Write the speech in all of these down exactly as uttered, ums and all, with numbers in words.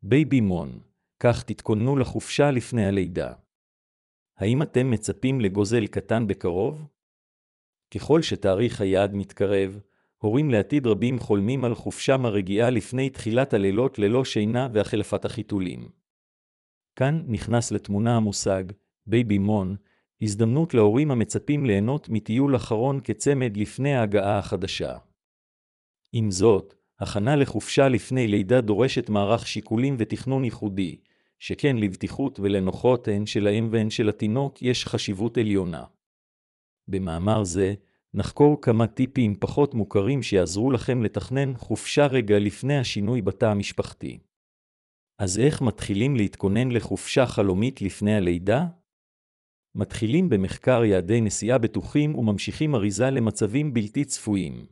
בייבי מון, כך תתכוננו לחופשה לפני הלידה. האם אתם מצפים לגוזל קטן בקרוב? ככל שתאריך היעד מתקרב, הורים לעתיד רבים חולמים על חופשה מרגיעה לפני תחילת הלילות ללא שינה והחלפת החיתולים. כאן נכנס לתמונה המושג, בייבי מון, הזדמנות להורים המצפים ליהנות מטיול אחרון כצמד לפני ההגעה החדשה. עם זאת, הכנה לחופשה לפני לידה דורשת מערך שיקולים ותכנון ייחודי, שכן לבטיחות ולנוחות הן של האם והן של התינוק יש חשיבות עליונה. במאמר זה, נחקור כמה טיפים פחות מוכרים שיעזרו לכם לתכנן חופשה רגע לפני השינוי בתא המשפחתי. אז איך מתחילים להתכונן לחופשה חלומית לפני הלידה? מתחילים במחקר יעדי נסיעה בטוחים וממשיכים אריזה למצבים בלתי צפויים.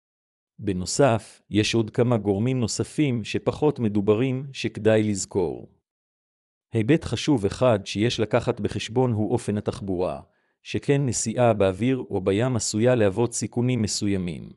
בנוסף, יש עוד כמה גורמים נוספים שפחות מדוברים שכדאי לזכור. היבט חשוב אחד שיש לקחת בחשבון הוא אופן התחבורה, שכן נסיעה באוויר או בים עשויה להוות סיכונים מסוימים.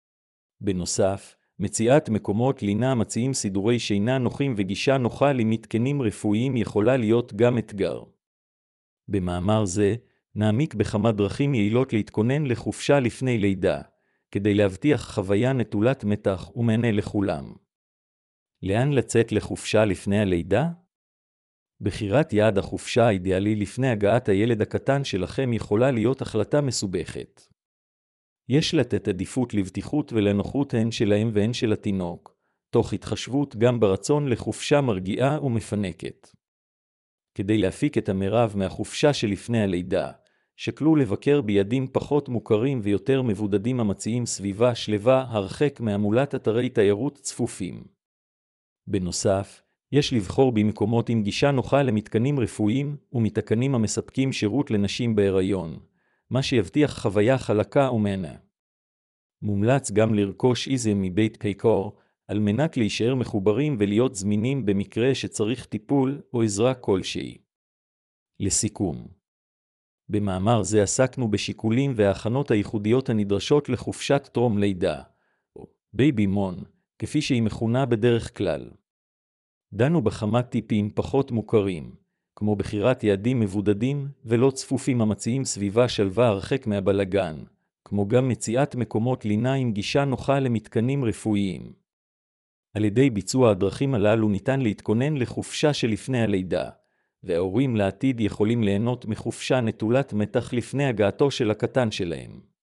בנוסף, מציאת מקומות לינה מציעים סידורי שינה נוחים וגישה נוחה למתקנים רפואיים יכולה להיות גם אתגר. במאמר זה, נעמיק בכמה דרכים יעילות להתכונן לחופשה לפני לידה, כדי להבטיח חוויה נטולת מתח ומענה לכולם. לאן לצאת לחופשה לפני הלידה? בחירת יעד החופשה האידיאלי לפני הגעת הילד הקטן שלכם יכולה להיות החלטה מסובכת. יש לתת עדיפות לבטיחות ולנוחות הן שלהם והן של התינוק, תוך התחשבות גם ברצון לחופשה מרגיעה ומפנקת. כדי להפיק את המרב מהחופשה שלפני הלידה, שקלו לבקר ביעדים פחות מוכרים ויותר מבודדים המציעים סביבה שלווה הרחק מהמולת אתרי תיירות צפופים. בנוסף, יש לבחור במקומות עם גישה נוחה למתקנים רפואיים ומתקנים המספקים שירות לנשים בהיריון, מה שיבטיח חוויה חלקה ומהנה. מומלץ גם לרכוש איזם מבית קייקור, על מנת להישאר מחוברים ולהיות זמינים במקרה שצריך טיפול או עזרה כלשהי. לסיכום, במאמר זה עסקנו בשיקולים וההכנות הייחודיות הנדרשות לחופשת טרום לידה, או בייבי מון, כפי שהיא מכונה בדרך כלל. דנו בכמה טיפים פחות מוכרים, כמו בחירת יעדים מבודדים ולא צפופים המציעים סביבה שלווה הרחק מהבלגן, כמו גם מציאת מקומות לינה עם גישה נוחה למתקנים רפואיים. על ידי ביצוע הדרכים הללו ניתן להתכונן לחופשה שלפני הלידה, וההורים לעתיד יכולים ליהנות מחופשה נטולת מתח לפני הגעתו של הקטן שלהם.